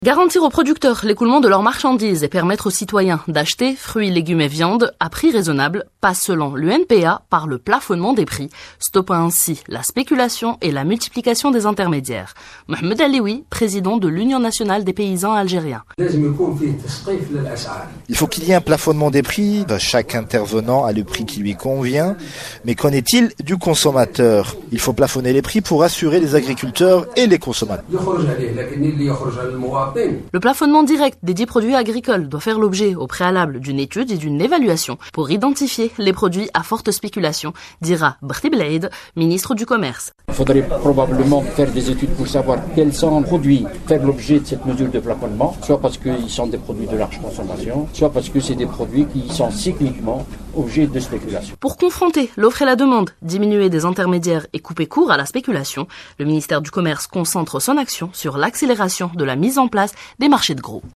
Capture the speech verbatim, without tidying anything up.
Garantir aux producteurs l'écoulement de leurs marchandises et permettre aux citoyens d'acheter fruits, légumes et viandes à prix raisonnable passe selon l'U N P A par le plafonnement des prix, stoppant ainsi la spéculation et la multiplication des intermédiaires. Mohamed Alioui, président de l'Union nationale des paysans algériens. Il faut qu'il y ait un plafonnement des prix. Chaque intervenant a le prix qui lui convient. Mais qu'en est-il du consommateur? Il faut plafonner les prix pour assurer les agriculteurs et les consommateurs. Le plafonnement direct des dix produits agricoles doit faire l'objet au préalable d'une étude et d'une évaluation pour identifier les produits à forte spéculation, dira Berti Belaïd, ministre du Commerce. Il faudrait probablement faire des études pour savoir quels sont les produits faire l'objet de cette mesure de plafonnement, soit parce qu'ils sont des produits de large consommation, soit parce que c'est des produits qui sont cycliquement objet de spéculation. Pour confronter l'offre et la demande, diminuer des intermédiaires et couper court à la spéculation, le ministère du Commerce concentre son action sur l'accélération de la mise en place des marchés de gros.